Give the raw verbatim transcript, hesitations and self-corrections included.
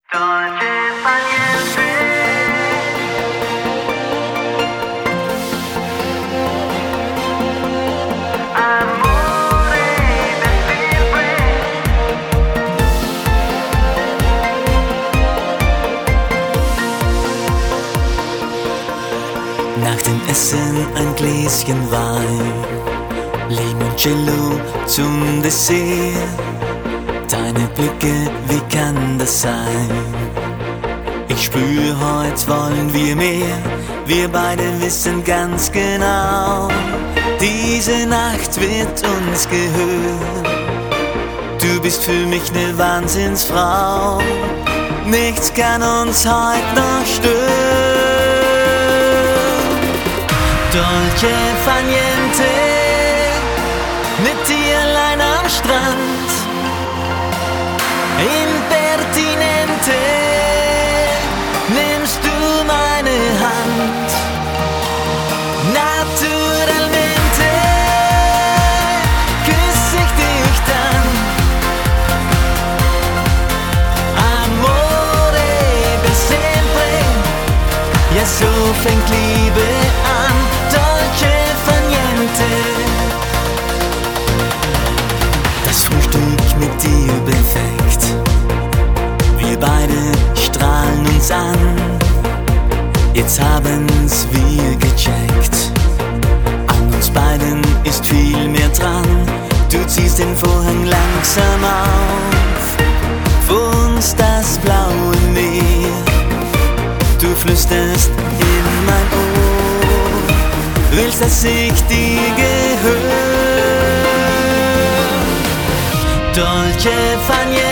Dolce far niente. Amore per sempre. Nach dem Essen ein Gläschen Wein, Limoncello zum Dessert. Deine Blicke, wie kann das sein? Ich spür, heute wollen wir mehr. Wir beide wissen ganz genau, diese Nacht wird uns gehören. Du bist für mich ne Wahnsinnsfrau. Nichts kann uns heute noch stören. Dolce far niente, mit dir allein am Strand. Impertinente, nimmst du meine Hand. Naturalmente küss ich dich dann. Amore per sempre, ja so fängt Liebe an. Dolce far niente. Das Frühstück mit dir perfekt. Wir beide strahlen uns an. Jetzt haben's wir gecheckt. An uns beiden ist viel mehr dran. Du ziehst den Vorhang langsam auf. Vor uns das blaue Meer. Du flüsterst in mein Ohr. Willst, dass ich dir gehör. Dolce far niente.